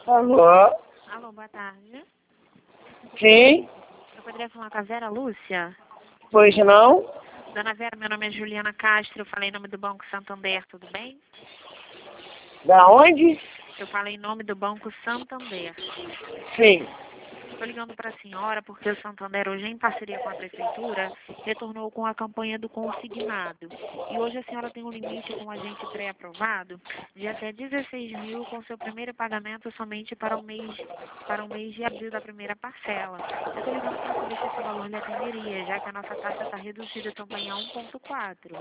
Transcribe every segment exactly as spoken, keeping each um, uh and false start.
Alô? Alô, boa tarde. Sim? Eu poderia falar com a Vera Lúcia? Pois não? Dona Vera, meu nome é Juliana Castro, eu falei em nome do Banco Santander, tudo bem? Da onde? Eu falei em nome do Banco Santander. Sim. Estou ligando para a senhora porque o Santander, hoje em parceria com a Prefeitura, retornou com a campanha do consignado. E hoje a senhora tem um limite com o agente pré-aprovado de até dezesseis mil com seu primeiro pagamento somente para o mês, para o mês de abril da primeira parcela. Eu estou ligando para saber se esse valor lhe atenderia, já que a nossa taxa está reduzida também a um ponto quatro.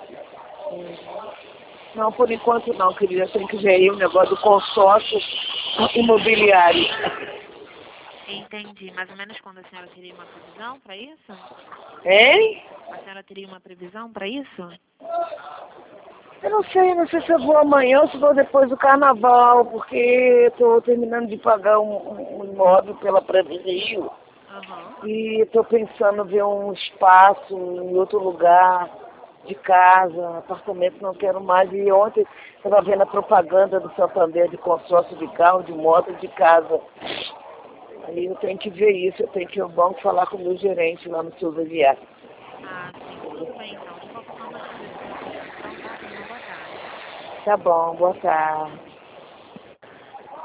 Não, por enquanto não, querida. Tem que ver aí o negócio do consórcio imobiliário. Entendi. Mais ou menos quando a senhora teria uma previsão para isso? Hein? A senhora teria uma previsão para isso? Eu não sei, não sei se eu vou amanhã ou se vou depois do carnaval, porque estou terminando de pagar um, um imóvel pela Previsio. Aham. E estou pensando em ver um espaço em outro lugar, de casa, apartamento não quero mais. E ontem estava vendo a propaganda do Santander de consórcio de carro, de moto, de casa. Aí eu tenho que ver isso, eu tenho que ir ao banco falar com o meu gerente lá no Souza Viar. Ah, sim. Tudo bem, então. De qualquer forma, agradeço pela atenção, tá? Tenha uma boa tarde. Tá bom, boa tarde.